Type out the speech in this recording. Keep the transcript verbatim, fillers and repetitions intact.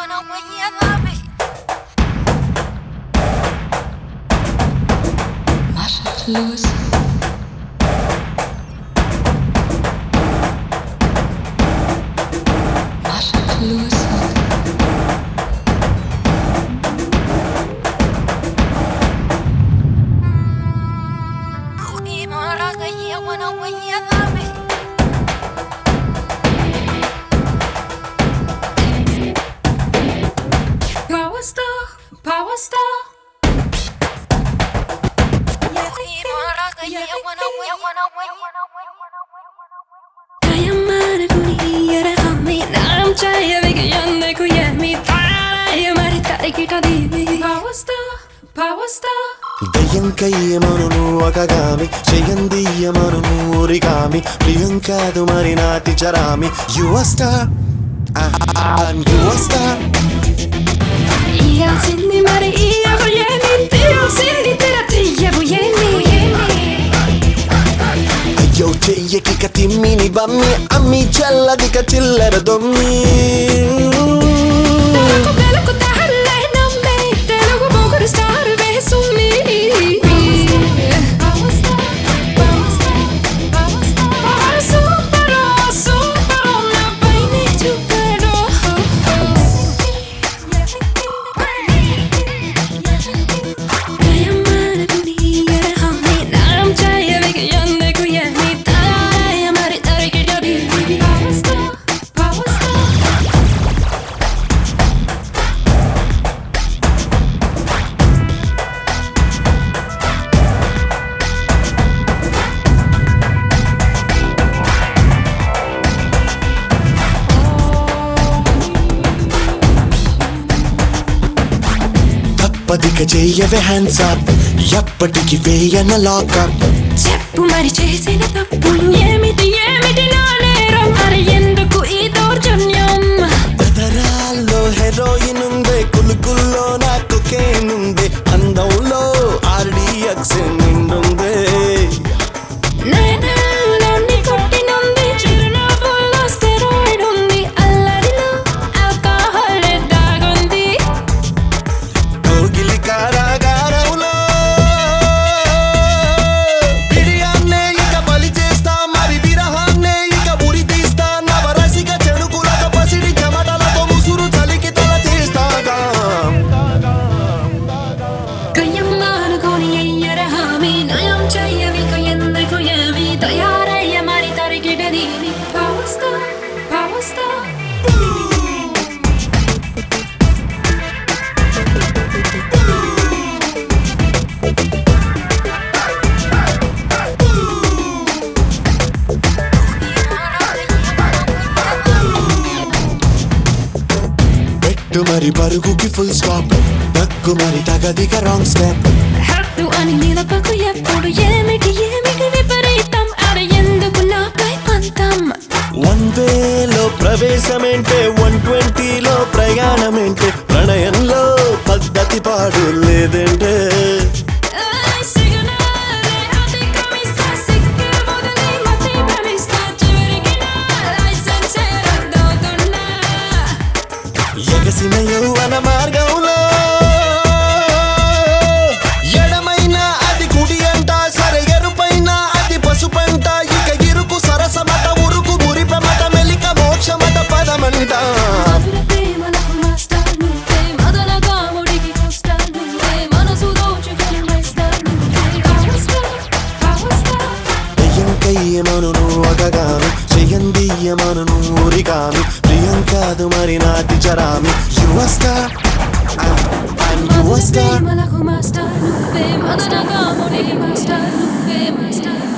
wanna win you love me. Masha Lewis. Masha Lewis. I wanna win you love me. Power star, power star. Kayamana kuniyara hami naam chaya vigyanna kuyami taraya mari tarikita divi. Power star, power star. దయ్యం కయ్యమను నువ్వు ఒకగామి చెయ్యందియ్యమను నువ్వు ఊరిగామి ప్రియం కాదు మరి నాటి చరామి యువస్టార్ యువస్టార్ ఇయాల్సింది మరి ఇయ్యబోయేని తీయాల్సింది తెర తీయబోయేని అయ్యో చెయ్యకిక తిమ్మిని బమ్మి అమ్మి చల్లదిక చిల్లర దొమ్మి తెలుగు తెలుగు తహల్లే నమ్మే తెలుగు బొగురు స్టార్ వేసుమి పదిక చెయ్యవే హ్యాండ్స్ అప్ ఎప్పటికి వేయన లాకప్ చెప్పు మరి చేసిన తప్పులు ఏమిటి ఏమిటి నా నేరం మరి ఎందుకు ఈ దౌర్జన్యం బదరాల్లో హెరోయిన్ ఉందే కులుకుల్లో నా కొకేన్ ఉందే అందంలో ఆర్డిఎక్స్ నిండుందే నేనలో నీ కొట్టినుంది చిరునవ్వుల్లో స్టెరాయిడ్ ఉంది అల్లరిలో ఆల్కహాల్ దాగుంది కోగిలి కారాగారంలో బిడియాన్నే ఇక బలి చేస్తా మరి విరహాన్నే ఇక ఉరి తీస్తా నవరసిక చెడుకులక పసిడి చెమటలతో ముసురు చలికి తల తీస్తాగా కయ్యమ్మ అనుకోని అయ్యర హామీ నయం చెయ్యవిక ఎందుకు ఏమి తయారయ్య మరి తరిగిటదీని Power star, power star. పెట్టు మరి పరుగుకి ఫుల్ స్టాప్ దక్కు మరి తగదిక రాంగ్ స్టెప్ హద్దు అని నిలపకు ఎప్పుడు ఏమిటి ఏమిటి విపరీతం అర ఎందుకు నాపై పంతం వన్ వేలో ప్రవేశమేంటే వన్ ట్వంటీలో ప్రయాణమేంటే ప్రణయంలో పద్ధతి పాడు లేదంటే సిగ్నల్ అతిక్రమిస్తా సిగ్గు వదిలి మతి భ్రమిస్తా చివరికి నా లైసెన్స్ రద్దవుతున్నా ఎగసిన యౌవన మార్గంలో ఎడమైన అది కుడి అంట సరే ఎరుపైన అది పసుపంట ఇక ఇరుకు సరసమట ఉరుకు గురిపమట మెలిక మోక్షమట పదమంట మధుర ప్రేమలకు మాస్టర్ నువ్వే మదన కాముడికి కోస్టర్ నువ్వే మనసు దోచుకొని వేస్టర్ నువ్వే Power star, power star. దెయ్యం కయ్యమను నువ్వు ఒకగామి చెయ్యందియ్యమను నువ్వు ఊరిగామి ప్రియం కాదు మరి నాటి చరామి యువస్టార్ మధుర ప్రేమలకు మాస్టర్ నువ్వే మదన కాముడికి మాస్టర్ నువ్వే మాస్టర్